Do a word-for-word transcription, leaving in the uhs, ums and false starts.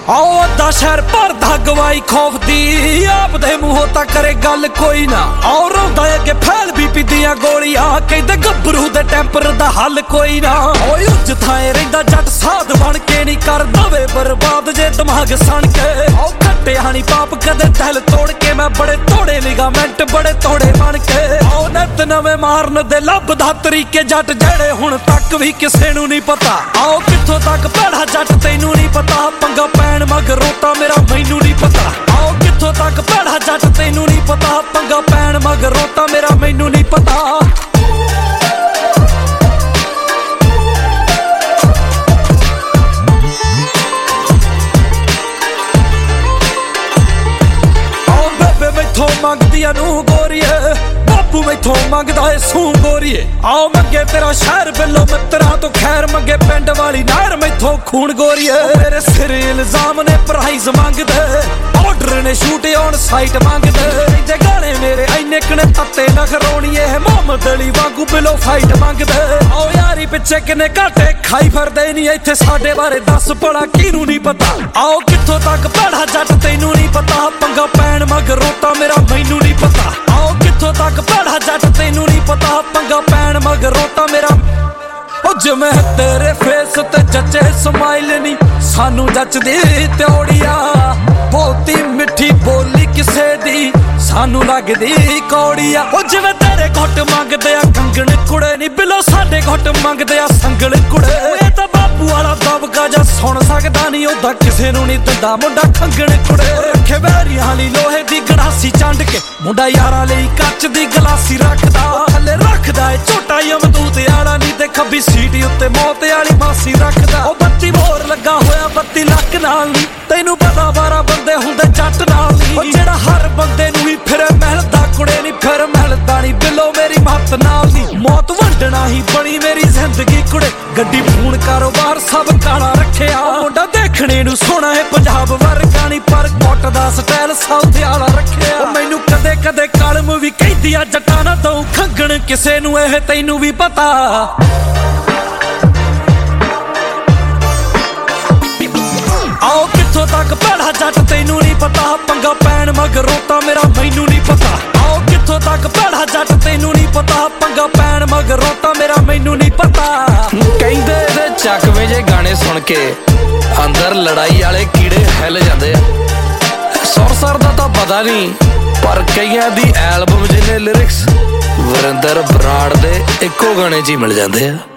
आओ अद्धा शहर भरदा गवाई खौफ दी, आप दे मूंहों तां करे गल कोई ना। और रोंदा अगे फैल बीपी दियां गोलियां, कहंदे गब्बरू दे टैंपर दा हल कोई ना। ओए उज थाए रहिंदा जट साध बन के नी कर दवे बर्बाद जे दिमाग सण के। आओ खट्टे हानी पाप कदे दिल तोड़ के, मैं बड़े तोड़े लिगामेंट बड़े तोड़े बन के। आओ नित नवे मारन दे लभदा तरीके जट जेड़े हुण तक भी किसे नू नहीं पता। आओ कित्थों तक भैड़ा जट तैनू नहीं पता, पंगा पैण मगरों तां मेरा मैनू नहीं पता। आओ कित्थों तक भैड़ा जट तैनू नहीं पता, पंगा पैण मगरों तां मेरा मैनू नहीं पता। मैथों मंगदिया नू गोरीए, बापू मैथों मंगदा है सू गोरीए। आओ मंगे तेरा शहर बिलो मित्रा तो खैर, मंगे पिंड वाली नहर मैथों खून गोरीए। मेरे सिर इल्जाम ने प्राइज मंगदे, ऑर्डर ने शूट ऑन साइट मंगदे। जे गाने मेरे इन्ने कने तत्ते नखरोणीए, मोहम्मद अली वांगू बिलो फाइट मंगदे। आओ यारी पिछे किने घाटे खाई फिरदे नी, इत्थे साडे बारे दस भला किनू नहीं पता। आओ कित्थों तक भैड़ा जट तैनू नहीं पता, पंगा पैण मगरों तां मेरा मैनू नहीं पता। आओ कित्थों तक भैड़ा जट तैनू नहीं पता, पंगा पैण मगरों तां मेरा। ओ जिवें तेरे फेस ते जचे स्माइल नी, सानू जचदी त्योड़िया। बहुती मिठी बोली किसे दी, सानू लगदी कौड़िया। ओ जिवें तेरे घुट मंगदे आ कंगण कुड़े नी, बिलो साडे घुट मंगदे आ संगल कुड़े। ये तां बापू वाला दबका जा सुण सकदा नी, ओदा किसे नू नहीं दिंदा मुंडा खंगण कुड़े। रखे बैरियां वाली लोहे दी गड़ासी चंड के, मुंडा यारां लई कच दी गलासी रखदा। थल्ले रखदा ए झोटा यमदूत आला नी, ते खब्बी सीटी उत्ते मौत वाली मासी रखदा। ओ बत्ती बोर लगा होया बत्ती लक नाल नी, तैनू पता बारह बंदे हुंदे जट नाल नी। ओ जेड़ा हर बंदे नू ही फिर महलदा कुड़े नी, फिर महलदा नी बिलो मेरी मत नाल नी। मौत वंडना ही बनी मेरी जिंदगी कुड़े, गड्डी फोन कारोबार सब काला रखिया। मुंडा देखने नू सोहना है पंजाब वर्गा नी, पर कोट दा स्टाइल साउथ वाला रखिया। मैनू कदे कदे कलम भी कहदी आ जट्टां ना दऊं खंगण किसे नू, एह तैनू भी पता। आओ कित्थों तक भैड़ा जट तैनू नहीं पता, पंगा पैण मगरों तां मेरा मैनू नहीं पता। आओ कित्थों तक भैड़ा जट तैनू नहीं पता, पंगा पैण मगरों तां मेरा मैनू नहीं पता। कहंदे इहदे चकवे जे गाने सुन के अंदर लड़ाई वाले कीड़े हिल जांदे आ। सुर सर दा तां पता नहीं, पर कईयां दी एल्बम जिन्ने लिरिक्स वरिंदर बराड़ दे इक्को गाने च ही मिल जांदे आ।